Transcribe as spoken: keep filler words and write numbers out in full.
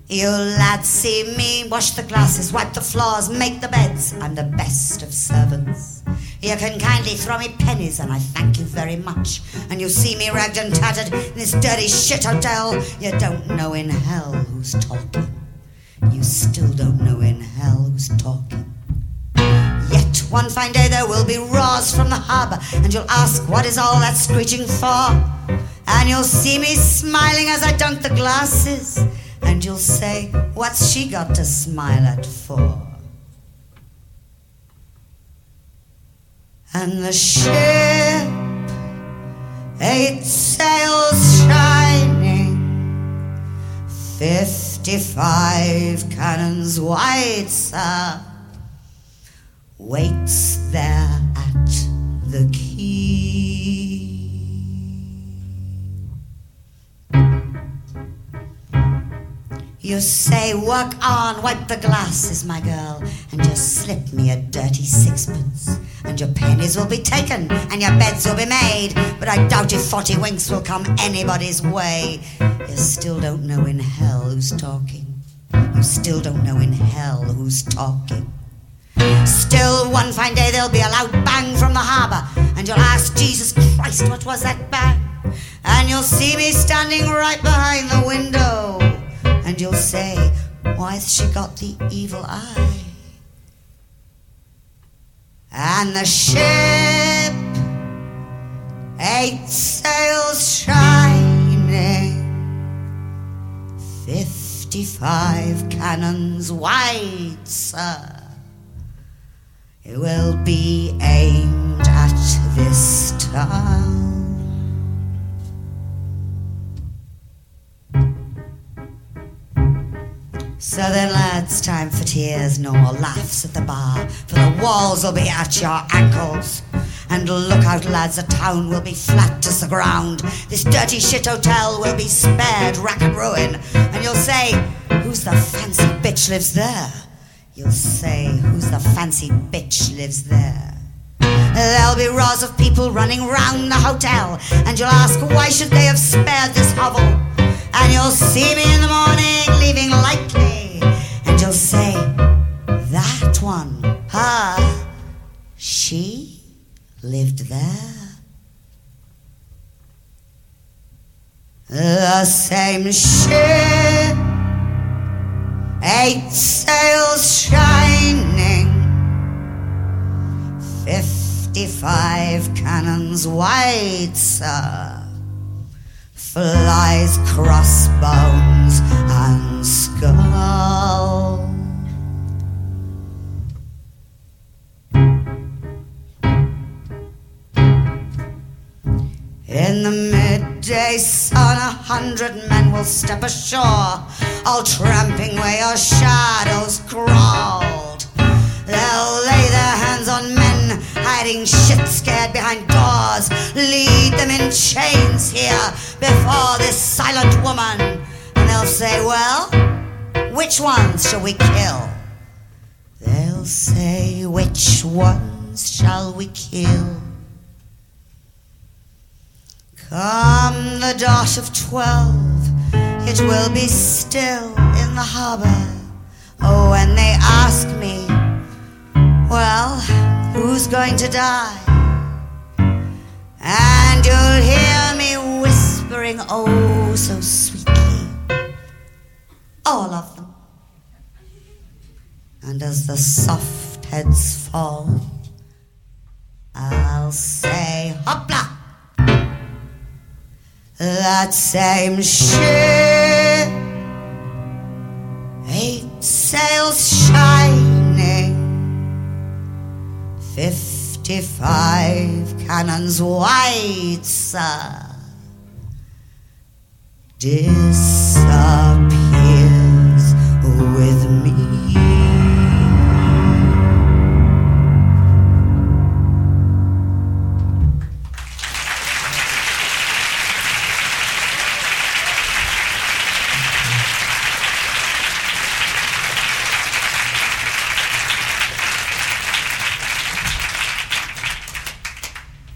You lads see me wash the glasses, wipe the floors, make the beds. I'm the best of servants. You can kindly throw me pennies and I thank you very much. And you see me ragged and tattered in this dirty shit hotel. You don't know in hell who's talking. You still don't know in hell who's talking. Yet one fine day there will be roars from the harbour, and you'll ask what is all that screeching for. And you'll see me smiling as I dunk the glasses, and you'll say, what's she got to smile at for? And the ship, eight sails shining, fifty-five cannons wide, sir, waits there at the quay. You say, work on, wipe the glasses, my girl, and just slip me a dirty sixpence, and your pennies will be taken, and your beds will be made, but I doubt if forty winks will come anybody's way. You still don't know in hell who's talking. You still don't know in hell who's talking. Still, one fine day there'll be a loud bang from the harbour, and you'll ask, Jesus Christ, what was that bang? And you'll see me standing right behind the window, and you'll say, why's she got the evil eye? And the ship, eight sails shining, fifty-five cannons wide, sir, it will be aimed at this town. So then, lads, time for tears, no more laughs at the bar, for the walls will be at your ankles. And look out, lads, the town will be flat as the ground. This dirty shit hotel will be spared rack and ruin. And you'll say, who's the fancy bitch lives there? You'll say, who's the fancy bitch lives there? There'll be rows of people running round the hotel, and you'll ask, why should they have spared this hovel? And you'll see me in the morning leaving lightly, and you'll say, that one, her, she lived there. The same ship, eight sails shining, fifty-five cannons wide, sir, flies, crossbones, and skull. In the midday sun, a hundred men will step ashore, all tramping where your shadows crawled. They'll lay their hands on men hiding shit scared behind doors, lead them in chains here before this silent woman, and they'll say, well, which ones shall we kill? They'll say, which ones shall we kill? Come the dot of twelve, it will be still in the harbour. Oh, when they ask me, well, who's going to die? And you'll hear me whispering, oh, so sweetly, all of them. And as the soft heads fall, I'll say, hopla! That same ship, eight sails shining, fifty-five cannons wide, sir, disappears with me.